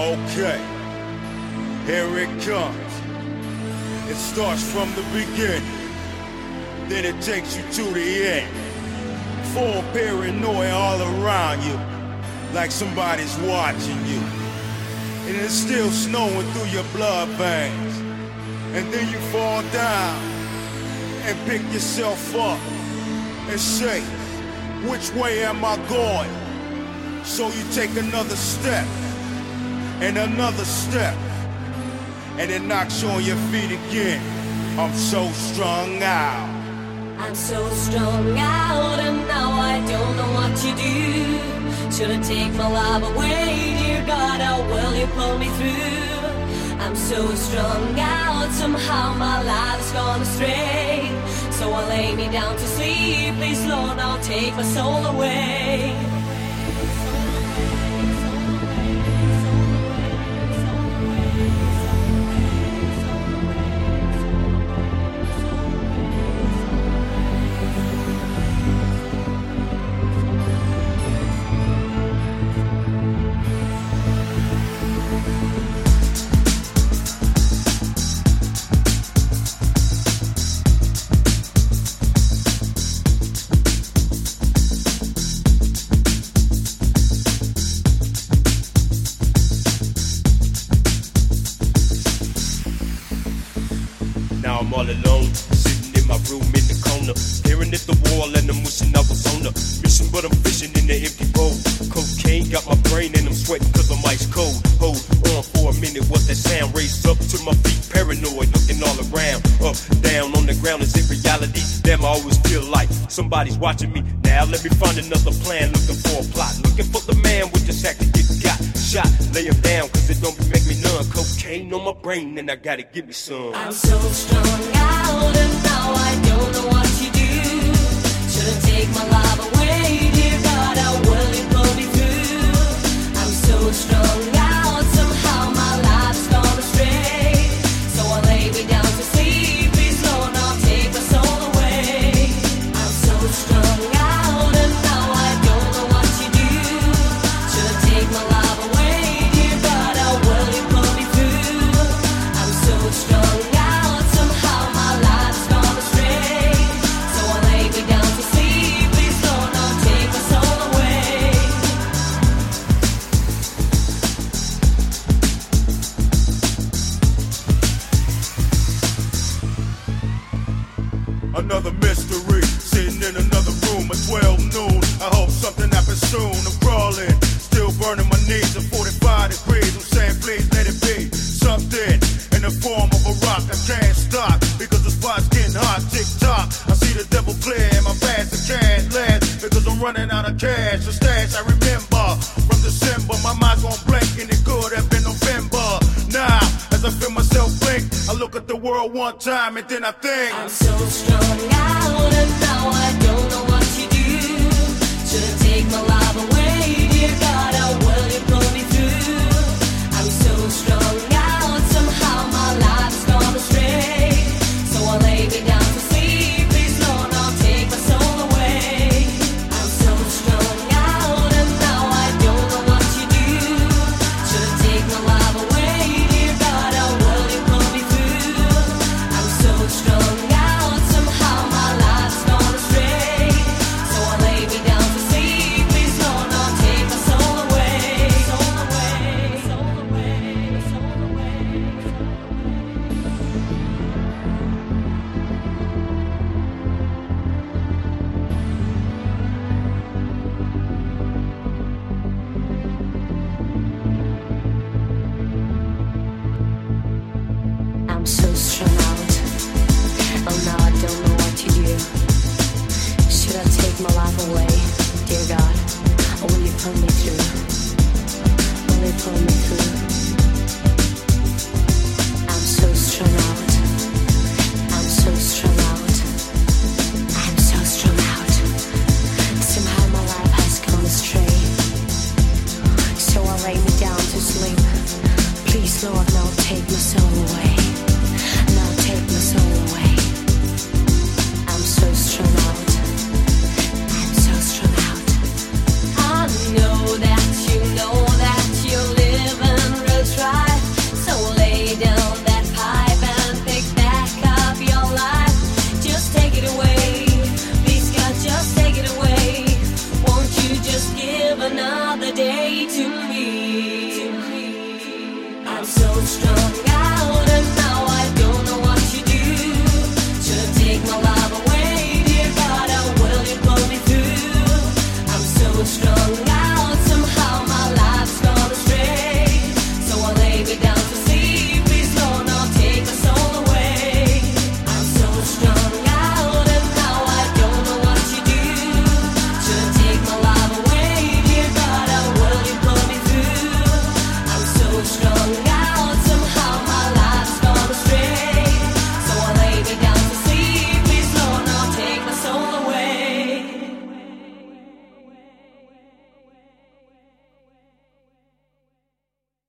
Okay, here it comes. It starts from the beginning, then it takes you to the end. Full paranoia all around you, like somebody's watching you. And it's still snowing through your blood veins. And then you fall down and pick yourself up and say, which way am I going? So you take another step and another step, and it knocks you on your feet again. I'm so strung out. I'm so strung out, and now I don't know what to do. Should I take my life away? Dear God, how will you pull me through? I'm so strung out, somehow my life's gone astray. So I lay me down to sleep. Please, Lord, now take my soul away. Now I'm all alone, sitting in my room in the corner, staring at the wall and I'm wishing I was on a mission, but I'm fishing in the empty bowl. Cocaine got my brain and I'm sweating cause I'm ice cold. Hold on for a minute, what's that sound? Raised up to my feet, paranoid, looking all around. Up, down, on the ground, is it reality? Damn, I always feel like somebody's watching me. Now let me find another plan, looking for a plot, looking for the man with the sack to get got. Shot, lay him down cause it don't make me numb. Cocaine on my brain and I gotta give me some. I'm so strung out, and now I don't know what to do. Should I take my life away? Dear God, how will you pull me through? I'm so strung out, somehow my life's gone astray. So I lay me down to sleep. Please, Lord, now take my soul away. I'm so strung out, and now I don't know what to do. Should I take my life away? Dear God, how will you pull me through? I'm so strung out, somehow my life's gone astray. So I lay me down to sleep. Please, Lord, now take my soul away. Another mystery, sitting in another room at 12 noon. I hope something happens soon. I'm crawling, still burning my knees at 45 degrees. I'm saying please let it be something in the form of a rock. I can't stop because the spot's getting hot. Tick tock, I see the devil clear and my past I can't last because I'm running out of cash. The stash I remember from December, my mind's on blank and it could have been November. Now, as I feel myself blink, I look at the world one time and then I think I'm so strung out, and now I don't know what to do. Should I take my life away? Dear God, how will you pull me through? I'm so strung out, somehow my life's gone astray. So I lay me down to sleep. Please, Lord, now take my soul away. I'm so strung out, and now I don't know what to do. Should I take my life away? Dear God, how will you pull me through? I'm so strung out, somehow my life's gone astray. So I lay me down to sleep. Please, Lord, now take my soul away. Soul away, soul away, soul away. I'm so strung out. Oh, now I don't know what to do. Should I take my life away? Dear God, or will you pull me through?